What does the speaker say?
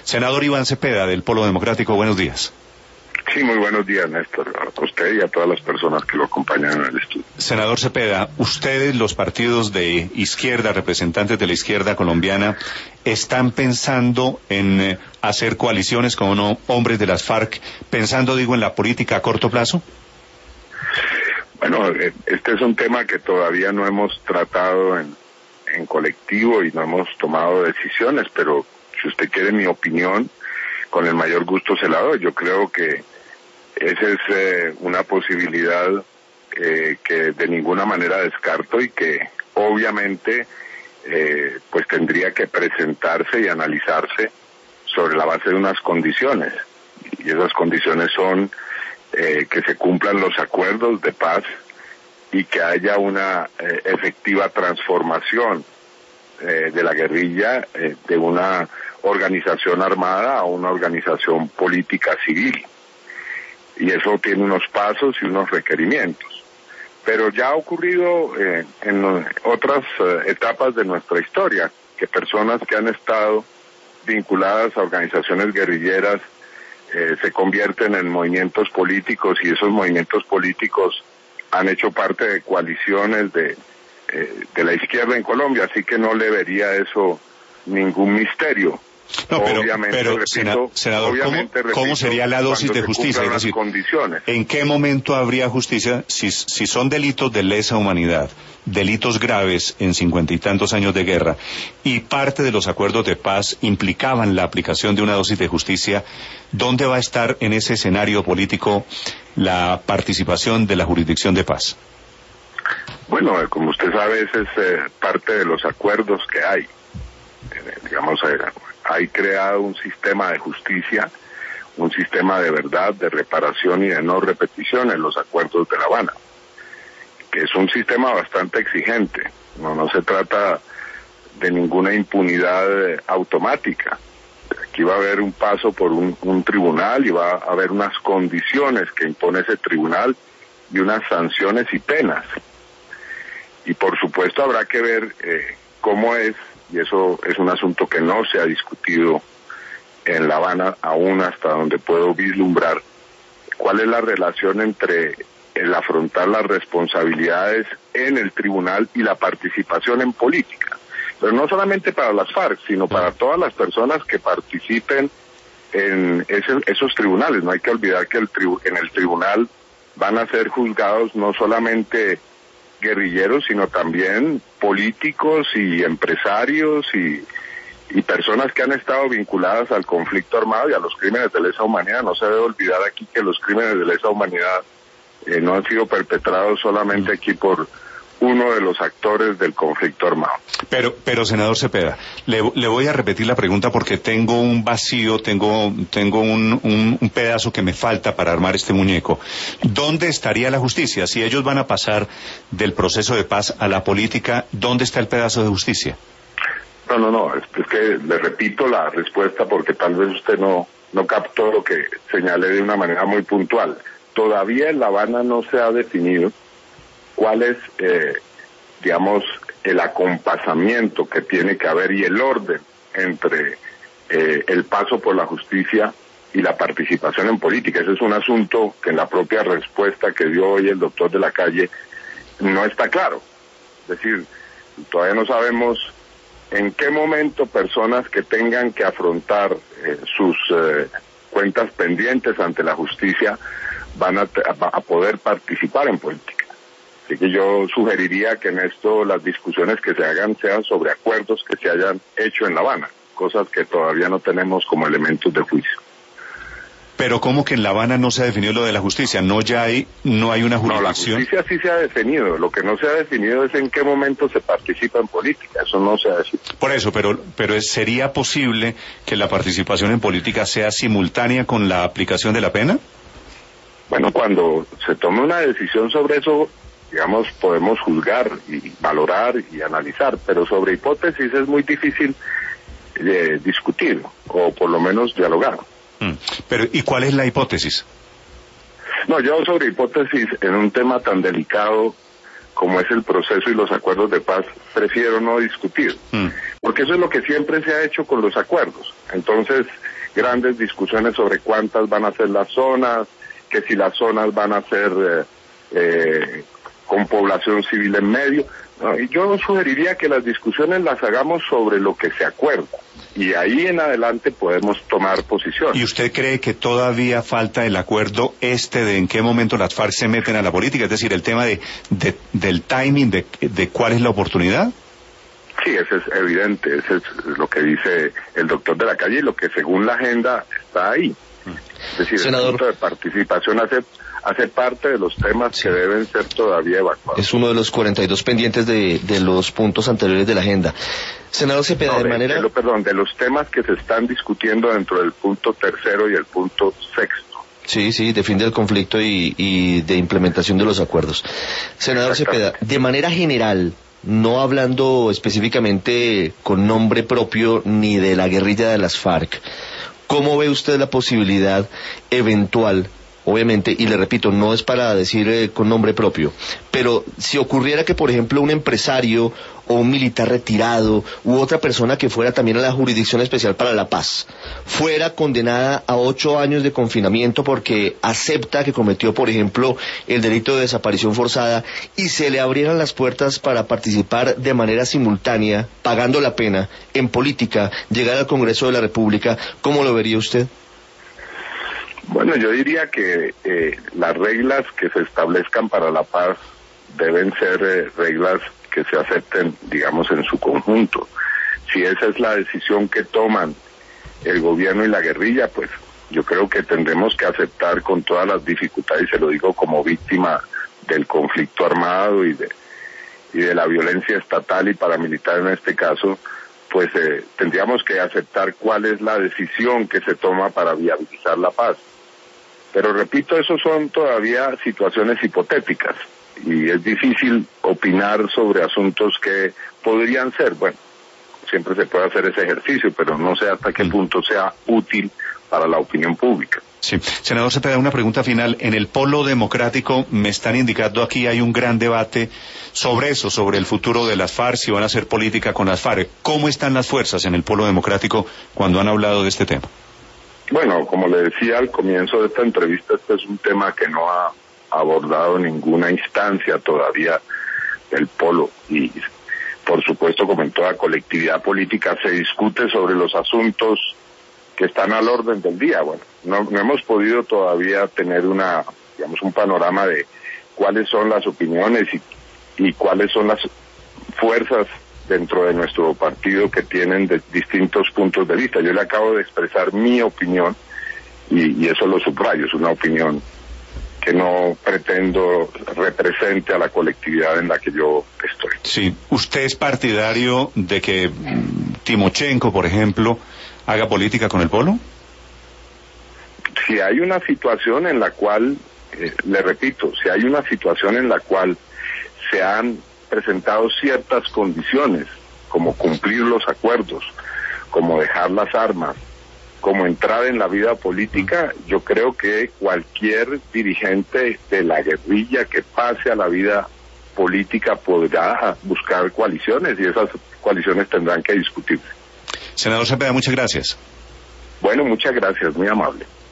Senador Iván Cepeda, del Polo Democrático, buenos días. Sí, muy buenos días, Néstor, a usted y a todas las personas que lo acompañan en el estudio. Senador Cepeda, ustedes, los partidos de izquierda, representantes de la izquierda colombiana, ¿están pensando en hacer coaliciones con hombres de las FARC, pensando, en la política a corto plazo? Bueno, este es un tema que todavía no hemos tratado en colectivo y no hemos tomado decisiones, pero si usted quiere mi opinión, con el mayor gusto se la doy. Yo creo que esa es una posibilidad que de ninguna manera descarto y que obviamente pues tendría que presentarse y analizarse sobre la base de unas condiciones. Y esas condiciones son que se cumplan los acuerdos de paz y que haya una efectiva transformación de la guerrilla de una organización armada a una organización política civil. Y eso tiene unos pasos y unos requerimientos. Pero ya ha ocurrido en otras etapas de nuestra historia, que personas que han estado vinculadas a organizaciones guerrilleras se convierten en movimientos políticos y esos movimientos políticos han hecho parte de coaliciones de la izquierda en Colombia, así que no le vería eso ningún misterio. No, pero senador, ¿cómo sería la dosis de justicia? Es decir, ¿en qué momento habría justicia si son delitos de lesa humanidad, delitos graves en 50 y tantos años de guerra, y parte de los acuerdos de paz implicaban la aplicación de una dosis de justicia? ¿Dónde va a estar en ese escenario político la participación de la jurisdicción de paz? Bueno, como usted sabe, ese es parte de los acuerdos que hay. Hay creado un sistema de justicia, un sistema de verdad, de reparación y de no repetición en los acuerdos de La Habana, que es un sistema bastante exigente. No se trata de ninguna impunidad automática. Aquí va a haber un paso por un tribunal y va a haber unas condiciones que impone ese tribunal y unas sanciones y penas. Y por supuesto habrá que ver cómo es, y eso es un asunto que no se ha discutido en La Habana aún hasta donde puedo vislumbrar, cuál es la relación entre el afrontar las responsabilidades en el tribunal y la participación en política. Pero no solamente para las FARC, sino para todas las personas que participen en esos tribunales. No hay que olvidar que en el tribunal van a ser juzgados no solamente guerrilleros, sino también políticos y empresarios y personas que han estado vinculadas al conflicto armado y a los crímenes de lesa humanidad. No se debe olvidar aquí que los crímenes de lesa humanidad no han sido perpetrados solamente aquí por uno de los actores del conflicto armado. Pero senador Cepeda, le voy a repetir la pregunta porque tengo un vacío, tengo un pedazo que me falta para armar este muñeco. ¿Dónde estaría la justicia? Si ellos van a pasar del proceso de paz a la política, ¿dónde está el pedazo de justicia? No, es que le repito la respuesta porque tal vez usted no captó lo que señalé de una manera muy puntual. Todavía en La Habana no se ha definido cuál es, el acompasamiento que tiene que haber y el orden entre el paso por la justicia y la participación en política. Ese es un asunto que en la propia respuesta que dio hoy el doctor de la Calle no está claro. Es decir, todavía no sabemos en qué momento personas que tengan que afrontar sus cuentas pendientes ante la justicia van a poder participar en política. Así que yo sugeriría que en esto las discusiones que se hagan sean sobre acuerdos que se hayan hecho en La Habana, cosas que todavía no tenemos como elementos de juicio. Pero ¿cómo que en La Habana no se ha definido lo de la justicia? ¿No hay una jurisdicción? No, la justicia sí se ha definido. Lo que no se ha definido es en qué momento se participa en política. Eso no se ha definido. Por eso, pero ¿sería posible que la participación en política sea simultánea con la aplicación de la pena? Bueno, cuando se tome una decisión sobre eso, podemos juzgar y valorar y analizar, pero sobre hipótesis es muy difícil discutir, o por lo menos dialogar. Pero, ¿y cuál es la hipótesis? No, yo sobre hipótesis en un tema tan delicado como es el proceso y los acuerdos de paz, prefiero no discutir, porque eso es lo que siempre se ha hecho con los acuerdos. Entonces, grandes discusiones sobre cuántas van a ser las zonas, que si las zonas van a ser con población civil en medio. No, y yo sugeriría que las discusiones las hagamos sobre lo que se acuerda, y ahí en adelante podemos tomar posición. ¿Y usted cree que todavía falta el acuerdo de en qué momento las FARC se meten a la política? Es decir, el tema del timing, de cuál es la oportunidad. Sí, eso es evidente, eso es lo que dice el doctor de la Calle y lo que según la agenda está ahí. Es decir, senador, el punto de participación hace parte de los temas que deben ser todavía evacuados. Es uno de los 42 pendientes de los puntos anteriores de la agenda. Senador Cepeda, de los temas que se están discutiendo dentro del punto tercero y el punto sexto. Sí, de fin del conflicto y de implementación de los acuerdos. Senador Cepeda, de manera general, no hablando específicamente con nombre propio ni de la guerrilla de las FARC, ¿cómo ve usted la posibilidad eventual? Obviamente, y le repito, no es para decir con nombre propio, pero si ocurriera que, por ejemplo, un empresario o un militar retirado u otra persona que fuera también a la Jurisdicción Especial para la Paz fuera condenada a 8 años de confinamiento porque acepta que cometió, por ejemplo, el delito de desaparición forzada, y se le abrieran las puertas para participar de manera simultánea, pagando la pena, en política, llegar al Congreso de la República, ¿cómo lo vería usted? Bueno, yo diría que las reglas que se establezcan para la paz deben ser reglas que se acepten, digamos, en su conjunto. Si esa es la decisión que toman el gobierno y la guerrilla, pues yo creo que tendremos que aceptar con todas las dificultades, y se lo digo como víctima del conflicto armado y de la violencia estatal y paramilitar en este caso, pues tendríamos que aceptar cuál es la decisión que se toma para viabilizar la paz. Pero repito, eso son todavía situaciones hipotéticas y es difícil opinar sobre asuntos que podrían ser. Bueno, siempre se puede hacer ese ejercicio, pero no sé hasta qué punto sea útil para la opinión pública. Sí. Senador Cepeda, una pregunta final. En el polo democrático me están indicando aquí hay un gran debate sobre eso, sobre el futuro de las FARC, si van a hacer política con las FARC. ¿Cómo están las fuerzas en el polo democrático cuando han hablado de este tema? Bueno, como le decía al comienzo de esta entrevista, este es un tema que no ha abordado ninguna instancia todavía del polo y, por supuesto, como en toda colectividad política, se discute sobre los asuntos que están al orden del día. Bueno, no hemos podido todavía tener un panorama de cuáles son las opiniones y cuáles son las fuerzas dentro de nuestro partido que tienen de distintos puntos de vista. Yo le acabo de expresar mi opinión y eso lo subrayo, es una opinión que no pretendo represente a la colectividad en la que yo estoy. Sí, ¿usted es partidario de que Timochenko, por ejemplo, haga política con el polo? Si hay una situación en la cual, le repito, si hay una situación en la cual se han presentado ciertas condiciones, como cumplir los acuerdos, como dejar las armas, como entrar en la vida política, yo creo que cualquier dirigente de la guerrilla que pase a la vida política podrá buscar coaliciones y esas coaliciones tendrán que discutirse. Senador Cepeda, muchas gracias. Bueno, muchas gracias, muy amable.